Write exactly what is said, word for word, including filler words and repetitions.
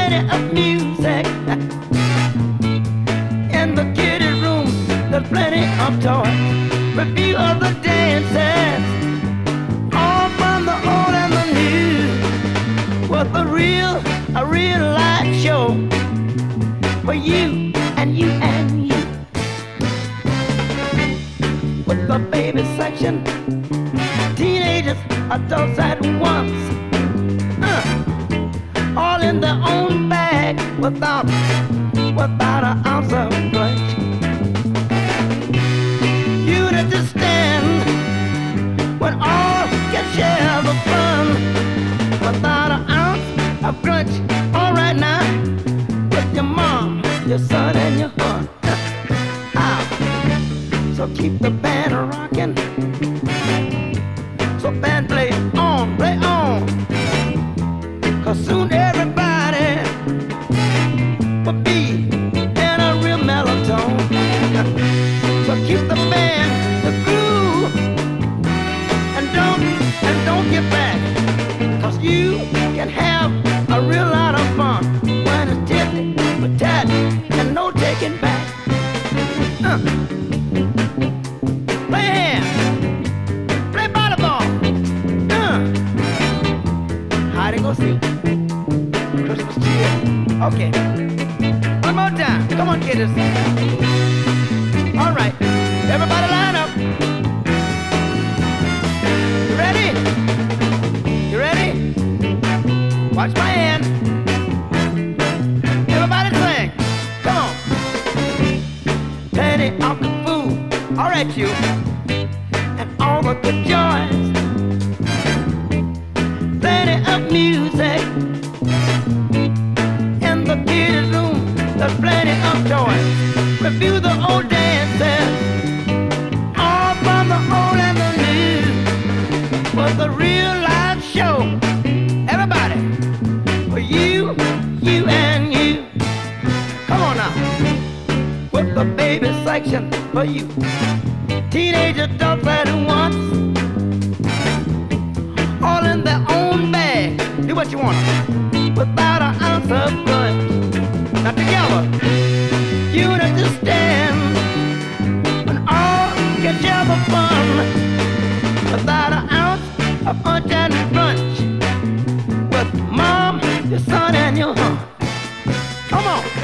plenty of music. In the kiddie room, there's plenty of toys. Review of the dances, all from the old and the new. With a real, a real live show for you and you and you. With the baby section, teenagers, adults at once, uh, all in their own bag, without, without an ounce of grudge. You'd understand when all can share the fun, without an ounce of grudge. All right now, with your mom, your son, and your aunt. Ah, so keep the band rocking. So band play on, play on. Cause soon everybody will be in a real mellow tone. So keep the band, the groove, and don't, and don't get back. Cause you can have a real lot of fun when it's tipped with tat and no taking back. Uh. Play hand, play volleyball, uh. hide and go seek, Christmas cheer. Okay, one more time. Come on, kiddos. All right, everybody line up. You ready? You ready? Watch my hand. Everybody sing. Come on. Plenty of the food. All right, you. And all the good joys. Plenty of music. In the kids' room, there's plenty of toys. Review the old dances, all from the old and the new. Was the real live show. Everybody, for you, you and you. Come on now, with the baby section for you. Teenage adults at once, all in their own bag. Do what you want, without an ounce of grudge. Now together, you understand when all can share the fun, without an ounce of punch and crunch. With mom, your son, and your aunt. Come on.